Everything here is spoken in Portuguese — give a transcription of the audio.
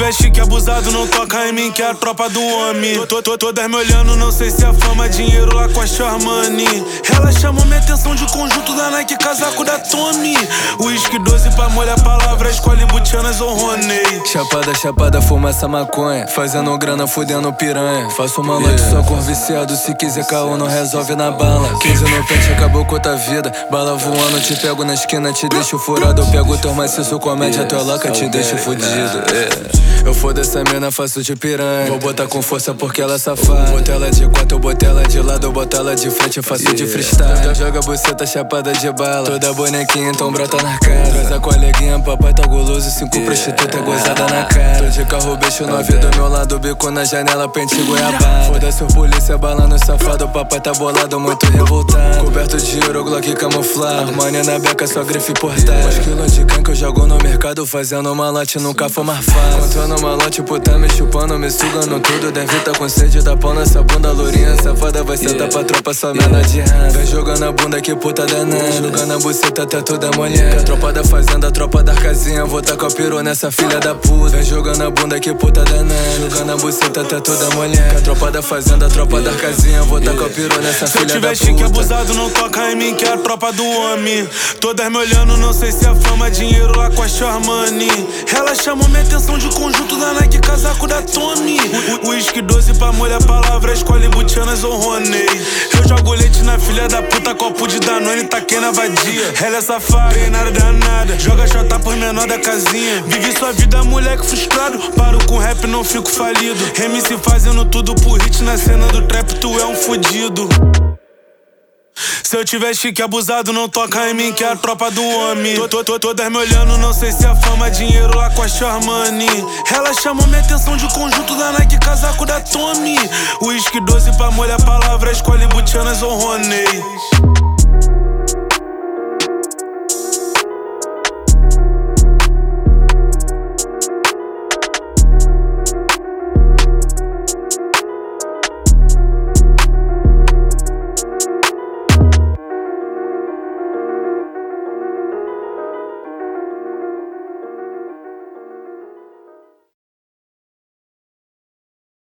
tiver chique abusado, não toca em mim que é a tropa do homem. Todas me olhando, não sei se é fama, dinheiro lá com a Armani. Ela chamou minha atenção de conjunto da Nike, casaco da Tommy. Whisky 12 pra molhar palavra, escolhe Butianas ou Roney. Chapada, chapada, fumaça, maconha. Fazendo grana, fudendo piranha. Faço malote, só cor viciado. Se quiser caô, não resolve na bala. 15 no pente, acabou com outra vida. Bala voando, te pego na esquina, te deixo furado. Eu pego teu maciço, comédia, tua loca, te deixo fudido. Eu foda essa mina, faço de piranha. Vou botar com força porque ela é safada. Botei ela de quatro, eu botei ela de lado. Eu boto ela de frente, eu faço de freestyle. Joga buceta, chapada de bala. Toda bonequinha, então brota na cara. Traz a coleguinha, papai tá guloso. 5 prostituta gozada na cara. Tô de carro, bicho 9 do meu lado. Bico na janela, pente goiabada. Foda-se o polícia, balando safado. Papai tá bolado, muito revoltado. Coberto de ouro, Glock camuflado. Armani na beca, só grife portada. 2 quilos de can que eu jogo no mercado. Fazendo malote, nunca foi mais fácil. Contando malote, puta me chupando, me sugando tudo. Deve tá com sede, tá pau nessa bunda lourinha. Safada vai sentar pra tropa, só menor de rã. Vem jogando a bunda, que puta danada. Jogando a buceta, tá toda mulher. A tropa da fazenda, a tropa da casinha. Vou tacar o peru nessa filha da puta. Vem jogando a bunda, que puta danada. Jogando a buceta, tá toda mulher. A tropa da fazenda, a tropa da casinha. Vou tacar o peru nessa filha da puta. Se eu tiver chique abusado, não toca em mim que é a tropa do homem. Todas me olhando, não sei se é fama, dinheiro lá com a Armani. Ela chamou minha atenção de conjunto da Nike, casaco da Tommy. Whisky 12 pra molhar palavra, escolhe Butianas ou Roney. Eu jogo leite na filha da puta, copo de Danone, taquei na vadia. Ela é safada, nada danada, joga chota por menor da casinha. Vive sua vida, moleque frustrado, paro com rap, não fico falido. MC fazendo tudo por hit, na cena do trap tu é um fudido. Se eu tiver chique abusado, não toca em mim que é a tropa do homem. Todas me olhando, não sei se é fama, dinheiro lá com a Armani. Ela chamou minha atenção de conjunto da Nike, casaco da Tommy. Whisky 12 pra molhar palavra, escolhe Butianas ou Roney.